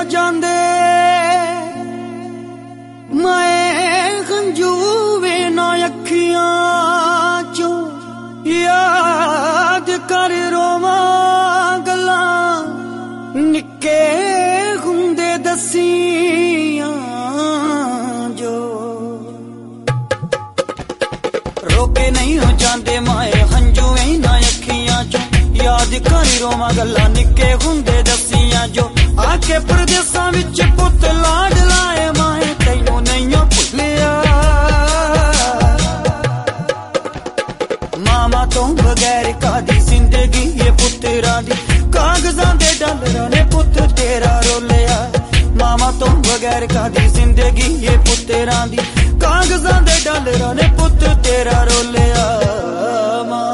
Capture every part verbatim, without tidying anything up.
जांदे मैं हंजू वे ना अखियां चों याद कर रोवा गल्लां निक्के हुंदे दसियां जो रोके नहीं हो जांदे माए हंजू वे ना अखियां चों याद कर रोवा गल्लां निक्के हुंदे दसियां जो आके परदेसां विच पुत लाड लाए माए तैनू नहीं भुलिया मामा तो बगैर कादी जिंदगी ये पुत्तरां दी कागजां दे डॉलरां ने पुत तेरा रोलिया मामा तो बगैर कादी जिंदगी ये पुत्तरां दी कागजां दे डॉलरां ने पुत तेरा रोलिया मां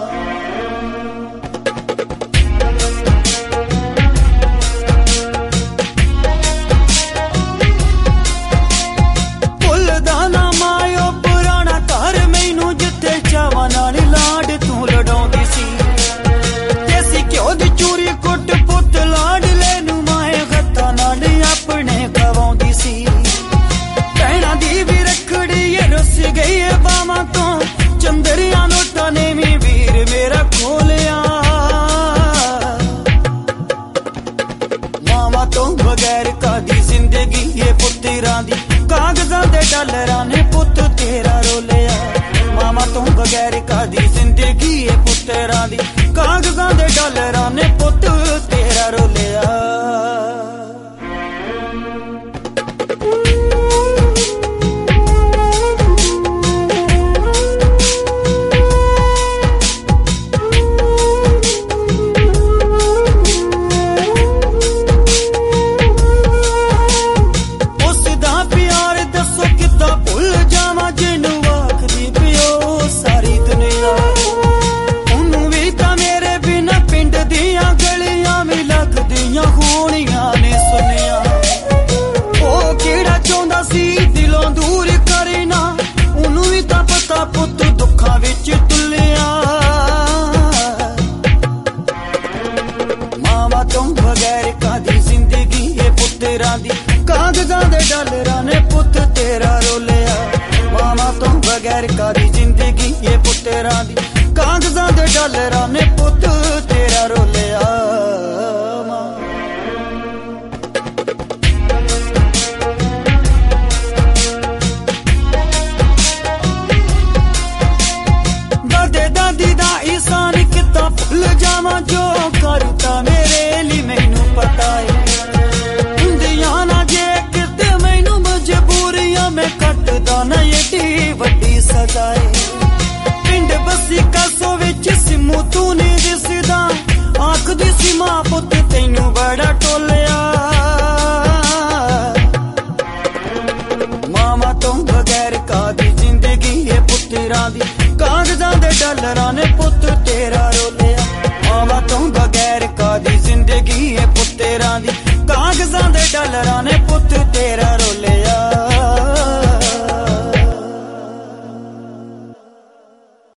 चंदरिया नोटा ने भी वीर मेरा खोलिया मामा तो बगैर कादी जिंदगी ये पुत्तरां दी कागजां दे डॉलरां ने पुत तेरा रोलिया मामा तो बगैर कादी जिंदगी ये पुत्तरां दी कागजां दे डॉलरां ने पुत तेरा रोलिया पुत दुखा विच तुलिया मामा तो बगैर कादी जिंदगी ये पुत्तरां दी कागजां दे डॉलरां ने पुत तेरा रोलिया मामा तो बगैर कादी जिंदगी ये पुत्तरां दी कागजां दे डॉलरां ने पुत तेरा रोलिया भुल जावा जो करता मेरे लिए मैनू पता है हुंदियां ना जे किते मैनू मजबूरियां मैं कटदा ना एडी वड्डी सजा है पिंड बसी कसो विच सिमू तू नहीं दिसदा आखदी सी मां पुत तैनू बड़ा टोलिया मामा तो बगैर कादी जिंदगी ये पुत्तरां दी कागजां दे डॉलरां ने पुत तेरा रोलिया मामा तो बगैर कादी जिंदगी है पुत्तरां दी कागजां दे डॉलरां ने पुत तेरा रोलिया